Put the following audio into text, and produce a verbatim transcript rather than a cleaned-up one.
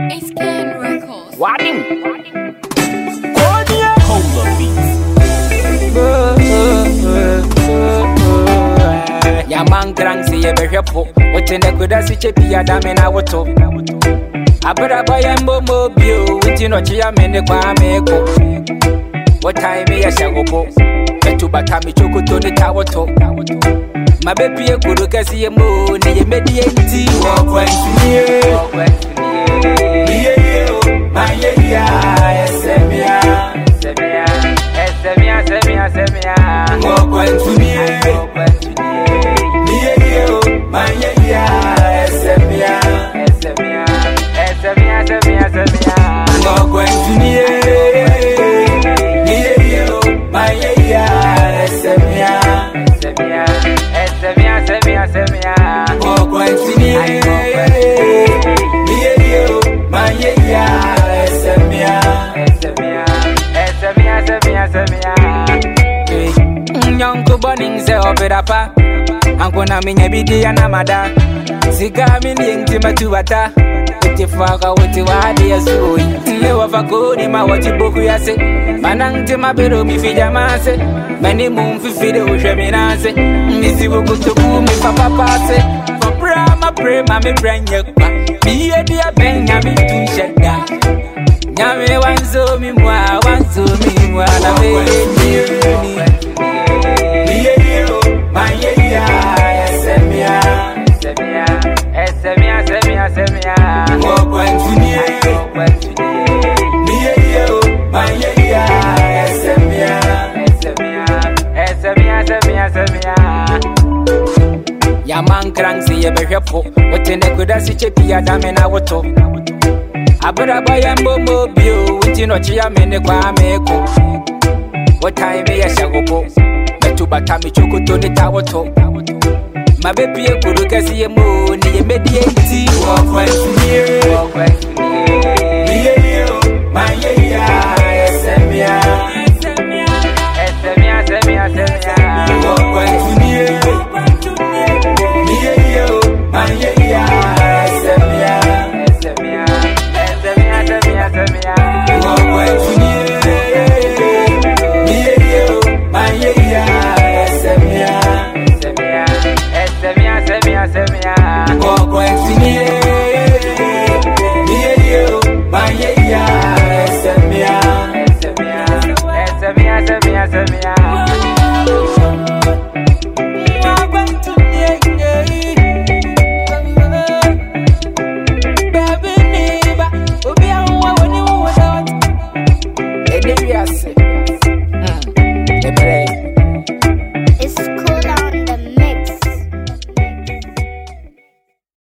It's Ken Records. Wadding. Cola beats. Ya man krang si ye behwepo. Wote ne kuda si chepi ya dame na woto. Abra boy mbo mobio. Winti no chi ya mene kwa meko. What time ya shagopo. Betu batami chokoto ne tawoto. My baby, you could look at the moon, you made the empty walk when you my yeah, Semia, Semia, Semia, Semia, Semia, walk when to me, my yeah, Semia, Semia, Semia, Semia, Semia, walk when to me, my yeah, Semia, Semia. Semia, semia, semia. Oh, continue. My yeah, semia, semia, semia, semia, semia. Young burning se opera pa. Anko na minya bidi ya namada. Sika mini intima tuwata. Iti faka witi wadi ya sui. Lewa fakoni ma wati boku ya se. Manang tima bero mi fijamase. Mani mumfi fide usheminase. Misi wukutuku mi papa pase. For brama prema mi branye kwa. Mi yedi ya benya mi tusheda. Nyame wanzo mi mwa, wanzo mi mwa. Na wele nyoni. Mi yedi yo, ma yedi ya. Esemia, esemia, esemia, esemia, esemia. Mwokwa ntunie, mwokwa ntunie. Mi yedi yo, ma yedi ya. Esemia, esemia, esemia, esemia, esemia. Ya man krang si ye behwepo. Wote ne kuda si chepi ya dame na woto. Abra boy mbo mobio. Winti no chi ya mene kwa meko. What time ya shagopo. Betu batami chokoto ne tawoto. My baby, you could look at the moon, you made the empty walk when